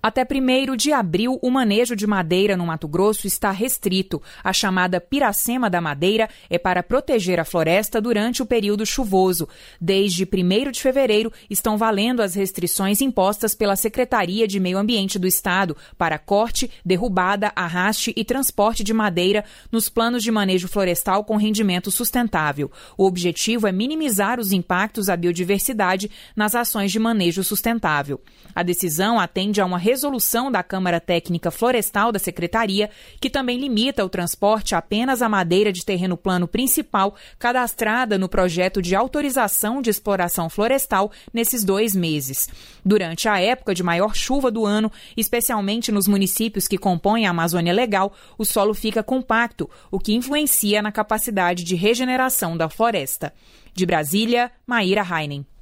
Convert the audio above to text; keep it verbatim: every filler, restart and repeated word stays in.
Até primeiro de abril, o manejo de madeira no Mato Grosso está restrito. A chamada Piracema da Madeira é para proteger a floresta durante o período chuvoso. Desde primeiro de fevereiro, estão valendo as restrições impostas pela Secretaria de Meio Ambiente do Estado para corte, derrubada, arraste e transporte de madeira nos planos de manejo florestal com rendimento sustentável. O objetivo é minimizar os impactos à biodiversidade nas ações de manejo sustentável. A decisão atende a uma resolução da Câmara Técnica Florestal da Secretaria, que também limita o transporte apenas à madeira de terreno plano principal cadastrada no projeto de autorização de exploração florestal nesses dois meses. Durante a época de maior chuva do ano, especialmente nos municípios que compõem a Amazônia Legal, o solo fica compacto, o que influencia na capacidade de regeneração da floresta. De Brasília, Maíra Heinen.